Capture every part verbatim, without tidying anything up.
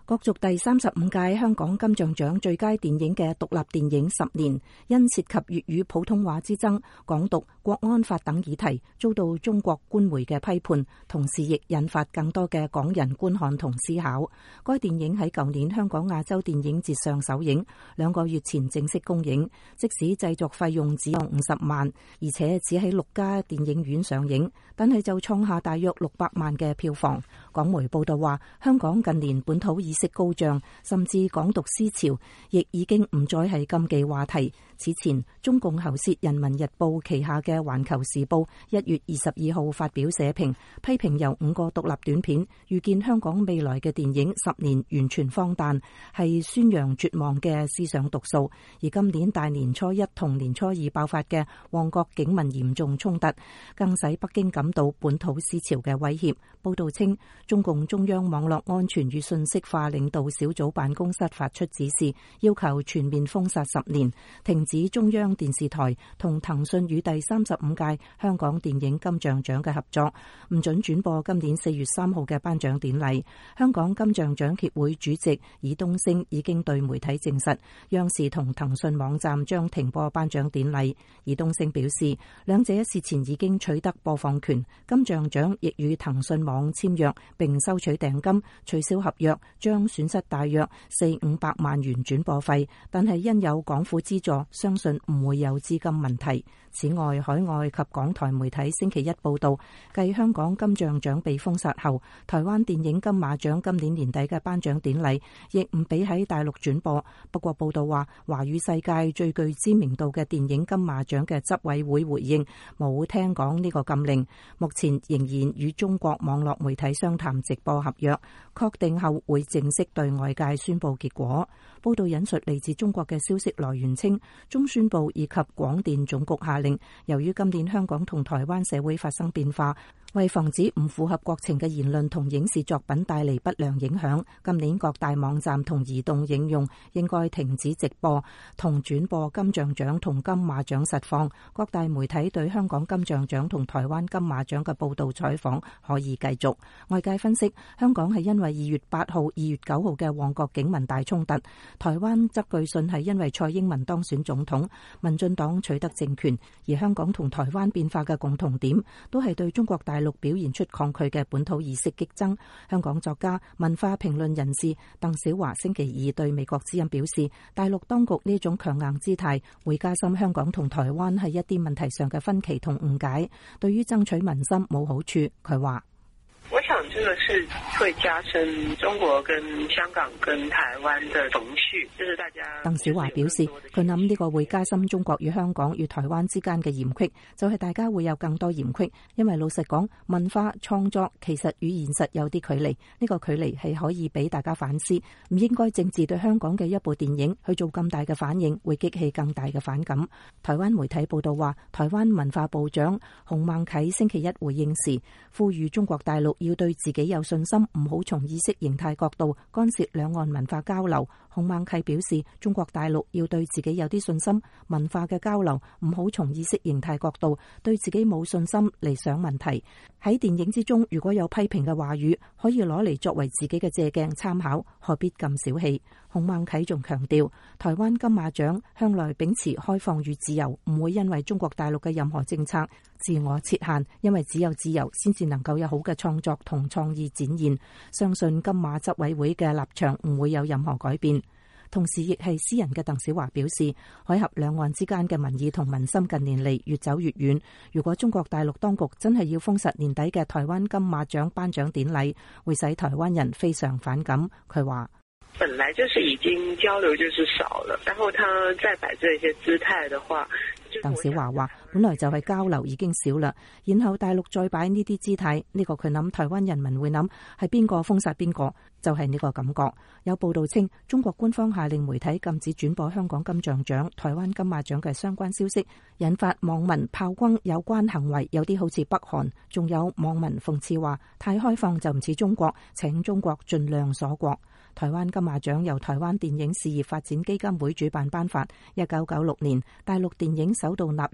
角逐第三十五屆香港金像獎最佳電影嘅獨立電影《十年》，因涉及粵語普通話之爭、港獨、國安法等議題，遭到中國官媒嘅批判，同時亦引發更多嘅港人觀看同思考。該電影喺舊年香港亞洲電影節上首映，兩個月前正式公映。即使製作費用只有五十萬，而且只喺六家電影院上映，但係就創下大約六百萬嘅票房。港媒報道話，香港近年本土意識高漲，甚至港獨思潮亦已經唔再係禁忌話題。此前，中共喉舌《人民日報》旗下嘅《環球時報》一月二十二號發表社評，批評由五個獨立短片預見香港未來嘅電影十年完全荒誕，係宣揚絕望嘅思想毒素。而今年大年初一同年初二爆發嘅旺角警民嚴重衝突，更使北京感到本土思潮嘅威脅。報道稱，中共中央網絡安全與信息化領導小組辦公室發出指示，要求全面封殺十年，停止中央電視台同騰訊與第三十五屆香港電影金像獎嘅合作，唔准轉播今年四月三號嘅頒獎典禮。香港金像獎協會主席爾冬升已經對媒體證實，央視同騰訊網站將停播頒獎典禮。爾冬升表示，兩者事前已經取得播放權，金像獎亦與騰訊網簽約並收取訂金，取消合約將損失大約四五百萬元轉播費，但係因有港府資助，相信唔會有資金問題。此外，海外及港台媒體星期一報道，繼香港金像獎被封殺後，台灣電影金馬獎今年年底嘅頒獎典禮亦唔俾喺大陸轉播。不過報道話，華語世界最具知名度嘅電影金馬獎嘅執委會回應，冇聽講呢個禁令，目前仍然與中國網絡媒體商談直播合約，確定後會正式對外界宣布結果。報道引述嚟自中國嘅消息來源稱，中宣部以及廣電總局下令，由於今年香港同台灣社會發生變化，為防止唔符合國情嘅言論同影視作品帶嚟不良影響，今年各大網站同移動應用應該停止直播同轉播金像獎同金馬獎實況。各大媒體對香港金像獎同台灣金馬獎嘅報導採訪可以繼續。外界分析，香港係因為二月八號、二月九號嘅旺角警民大衝突，台灣則據信係因為蔡英文當選總統，民進黨取得政權。而香港同台灣變化嘅共同點，都係對中國大陸表現出抗拒嘅本土意識激增。香港作家、文化評論人士鄧小華星期二對美國之音表示，大陸當局呢種強硬姿態會加深香港同台灣喺一啲問題上嘅分歧同誤解，對於爭取民心冇好處。佢話： 我想這個是會加深中國跟香港跟台灣的程序，就是大家。 鄧小華表示，佢諗呢個會加深中國與香港與台灣之間嘅嫌隙，就係、是、大家會有更多嫌隙，因為老實講，文化創作其實與現實有啲距離，呢、這個距離係可以俾大家反思，唔應該政治對香港嘅一部電影去做咁大嘅反應，會激起更大嘅反感。台灣媒體報道話，台灣文化部長洪孟啟星期一回應時，呼籲中國大陸要對自己有信心，唔好從意識形態角度干涉兩岸文化交流。洪孟啟表示，中國大陸要對自己有啲信心，文化嘅交流唔好從意識形態角度對自己冇信心嚟想問題。喺電影之中，如果有批評嘅話語，可以攞嚟作為自己嘅借鏡參考，何必咁小氣？洪孟啟仲強調，台灣金馬獎向來秉持開放與自由，唔會因為中國大陸嘅任何政策自我設限，因為只有自由先至能夠有好嘅創作同創意展現。相信金馬執委會嘅立場唔會有任何改變。同時亦係詩人嘅鄧小華表示，海峽兩岸之間嘅民意同民心近年嚟越走越遠。如果中國大陸當局真係要封殺年底嘅台灣金馬獎頒獎典禮，會使台灣人非常反感。佢話： 本來就是已經交流就是少了，然後他再擺這些姿態的話。 鄧小華話：本來就係交流已經少啦，然後大陸再擺呢啲姿態，呢、這個佢諗台灣人民會諗係邊個封殺邊個，就係、是、呢個感覺。有報道稱，中國官方下令媒體禁止轉播香港金像獎、台灣金馬獎嘅相關消息，引發網民炮轟有關行為有啲好似北韓，仲有網民諷刺話太開放就唔似中國，請中國盡量鎖國。台灣金馬獎由台灣電影事業發展基金會主辦頒發，一九九六年大陸電影首度納入參賽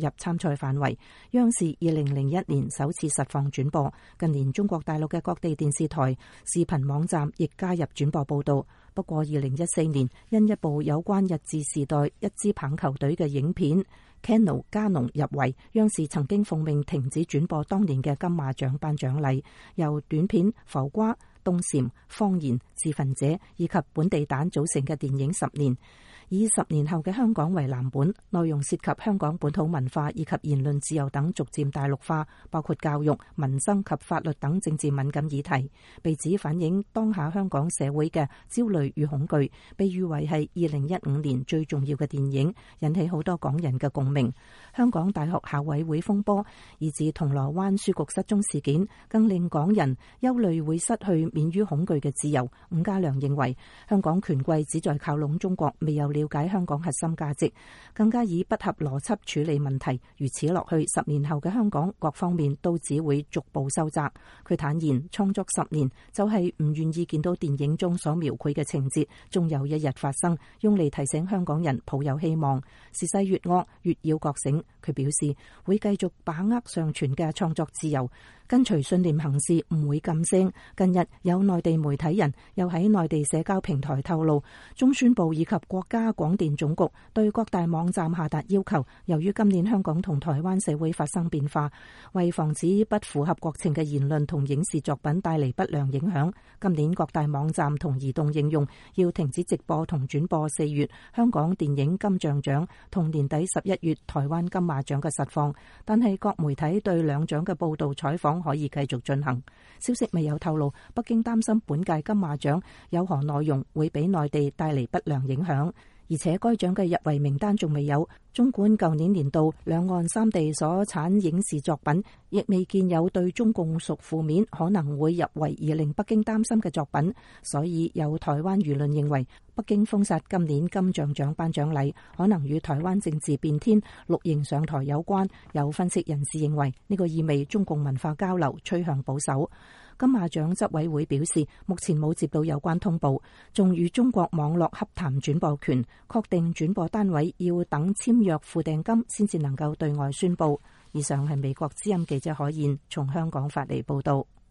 賽範圍。央視二零零一年首次實況轉播，近年中國大陸嘅各地電視台、視頻網站亦加入轉播報道。不過二零一四年因一部有關日治時代一支棒球隊嘅影片 Kano 加農入圍，央視曾經奉命停止轉播當年嘅金馬獎頒獎禮，由短片浮瓜、冬蟬、方言、自焚者以及本地蛋組成嘅電影十年，以十年後嘅香港為藍本，內容涉及香港本土文化以及言論自由等逐漸大陸化，包括教育、民生及法律等政治敏感議題，被指反映當下香港社會嘅焦慮與恐懼，被譽為係二零一五年最重要嘅電影，引起好多港人嘅共鳴。香港大學校委會風波，以至銅鑼灣書局失蹤事件，更令港人憂慮會失去免於恐懼嘅自由。伍家良認為，香港權貴只在靠攏中國，未有了解香港核心價值，更加以不合邏輯處理問題。如此落去，十年後嘅香港各方面都只會逐步收窄。佢坦言，創作十年就係唔願意見到電影中所描繪嘅情節終有一日發生，用嚟提醒香港人抱有希望。時勢越惡，越要覺醒。佢表示會繼續把握尚存嘅創作自由，跟隨信念行事，唔會噤聲。近日有內地媒體人又喺內地社交平台透露，中宣部以及國家廣電總局對各大網站下達要求，由於今年香港同台灣社會發生變化，為防止不符合國情嘅言論同影視作品帶嚟不良影響，今年各大網站同移動應用要停止直播同轉播四月香港電影金像獎同年底十一月台灣金馬獎嘅實況，但係各媒體對兩獎嘅報道採訪可以繼續進行。消息未有透露北京擔心本屆金馬獎有何內容會俾內地帶嚟不良影響，而且該獎嘅入圍名單仲未有。綜觀舊年年度兩岸三地所產影視作品，亦未見有對中共屬負面可能會入圍而令北京擔心嘅作品，所以有台灣輿論認為北京封殺今年金像獎頒獎禮可能與台灣政治變天、綠營上台有關。有分析人士認為呢個意味中共文化交流趨向保守。金馬獎執委會表示，目前冇接到有關通報，仲與中國網絡洽談轉播權，確定轉播單位要等簽約付訂金先至能夠對外宣佈。以上係美國之音記者海燕從香港發嚟報道。